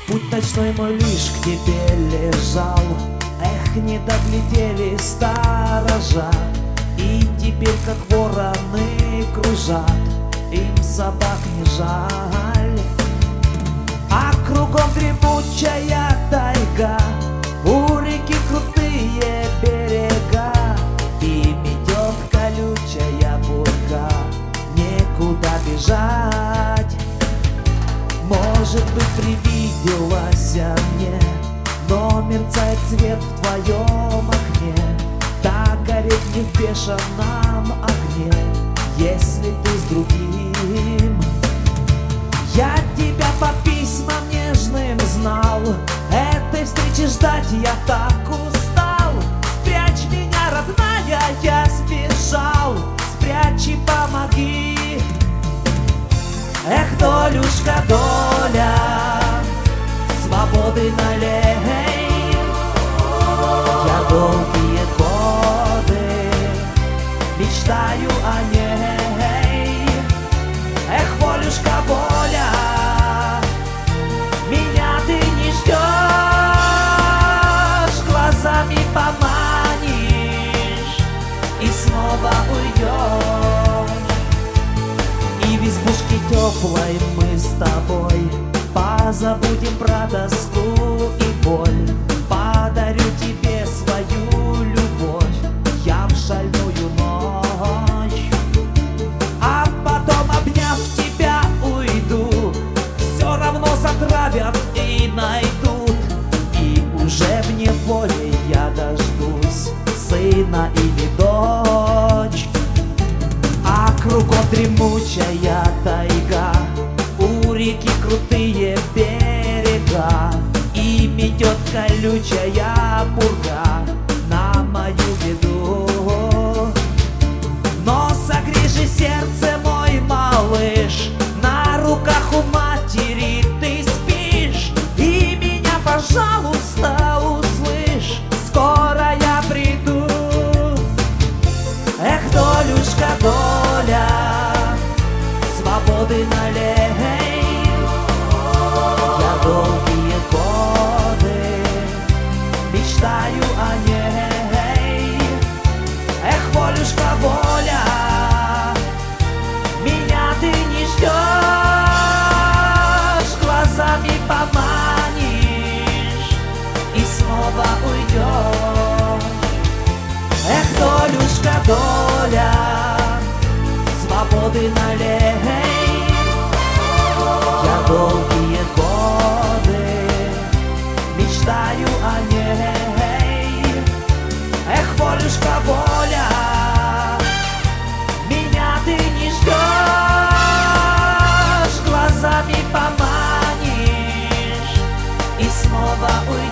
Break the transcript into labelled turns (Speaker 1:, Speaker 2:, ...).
Speaker 1: Путь ночной мой лишь к тебе лежал. Эх, не доглядели сторожа, и теперь как вороны кружат, им собак не жаль. А кругом дремучая тайга, у реки крутые берега, и метет колючая бурка, некуда бежать. Может быть, привиделась мне, но мерцает свет в твоем окне, так гореть не в бешеном огне, если ты с другим. Я тебя по письмам нежным знал, этой встречи ждать я так устал. Спрячь меня, родная, я сбежал, спрячь и помоги. Эх, долюшка, доля, свободы налей. Я долгие годы мечтаю о ней. Эх, волюшка, воля, меня ты не ждешь, глазами поманишь и снова уйдешь. И в избушке теплой мы с тобой позабудем про тоску и боль. Подарю тебе свою любовь я в шальную ночь, а потом, обняв тебя, уйду. Все равно затравят и найдут, и уже в неволе я дождусь сына или дочь. А кругом дремучая тайга, у реки крутые берега, и метет колючая бурка на мою беду. Но согрей же сердце, мой малыш, на руках у матери ты спишь, и меня, пожалуйста, услышь, скоро я приду. Эх, долюшка, доля, свободы налей. Я долгие годы мечтаю о ней. Эх, волюшка, воля, меня ты не ждешь, глазами поманишь и снова уйдешь. Эх, долюшка, доля, свободы налей. Я долгие годы мечтаю о ней. Эх, волюшка, воля, меня ты не ждешь, глазами поманишь и снова уйдешь.